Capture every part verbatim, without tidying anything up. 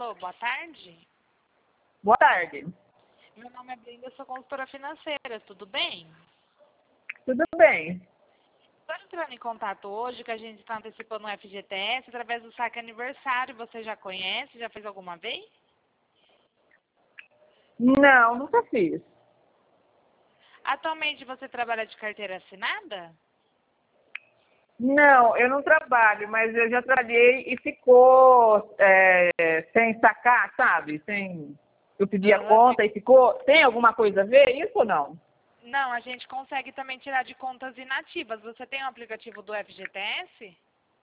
Alô, boa tarde. Boa tarde. Meu nome é Brenda, eu sou consultora financeira, tudo bem? Tudo bem. Estou entrando em contato hoje que a gente está antecipando o F G T S através do saque aniversário. Você já conhece? Já fez alguma vez? Não, nunca fiz. Atualmente você trabalha de carteira assinada? Não, eu não trabalho, mas eu já trabalhei e ficou é, sem sacar, sabe? Sem. Eu pedi a Aham, conta fi- e ficou. Tem alguma coisa a ver isso ou não? Não, a gente consegue também tirar de contas inativas. Você tem o aplicativo do F G T S?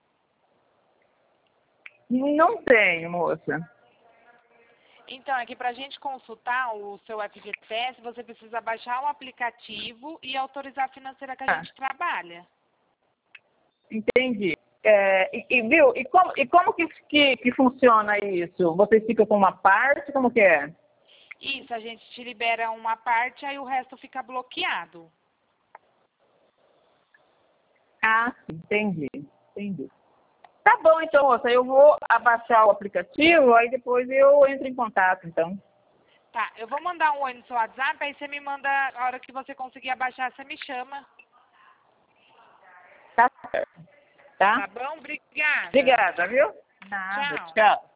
Não tenho, moça. Então, é que para a gente consultar o seu F G T S, você precisa baixar o aplicativo e autorizar a financeira que a Ah, gente trabalha. entendi. É, e, e, viu? E como, e como que, que, que funciona isso? Vocês ficam com uma parte? Como que é? Isso, a gente te libera uma parte, aí o resto fica bloqueado. Ah, sim, entendi. Entendi. Tá bom, então, moça, eu vou abaixar o aplicativo, aí depois eu entro em contato, então. Tá, eu vou mandar um oi no seu WhatsApp, aí você me manda, a hora que você conseguir abaixar, você me chama. Tá certo. Tá? Tá bom? Obrigada. Obrigada, viu? Nada. Tchau. Tchau.